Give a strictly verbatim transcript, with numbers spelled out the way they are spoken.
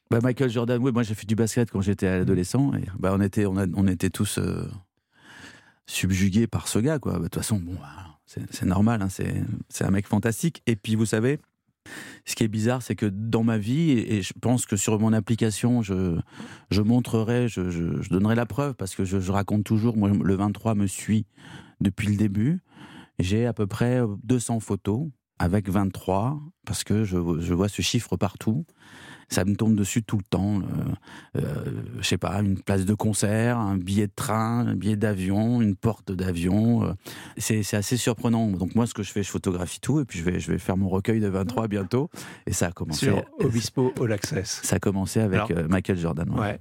Bah, Michael Jordan, oui, moi j'ai fait du basket quand j'étais adolescent, et bah, on, était, on, a, on était tous euh, subjugués par ce gars, quoi. Bah, de toute façon, bon, bah, c'est, c'est normal, hein, c'est, c'est un mec fantastique. Et puis vous savez, ce qui est bizarre, c'est que dans ma vie, et, et je pense que sur mon application, je, je montrerai, je, je, je donnerai la preuve, parce que je, je raconte toujours, moi le vingt-trois me suit depuis le début, j'ai à peu près deux cents photos avec vingt-trois, parce que je, je vois ce chiffre partout. Ça me tombe dessus tout le temps. Euh, euh, je sais pas, une place de concert, un billet de train, un billet d'avion, une porte d'avion. Euh, c'est, c'est assez surprenant. Donc moi, ce que je fais, je photographie tout, et puis je vais, je vais faire mon recueil de vingt-trois bientôt. Et ça a commencé. Sur Obispo All Access. Ça a commencé avec Alors, euh, Michael Jordan. Ouais. Ouais.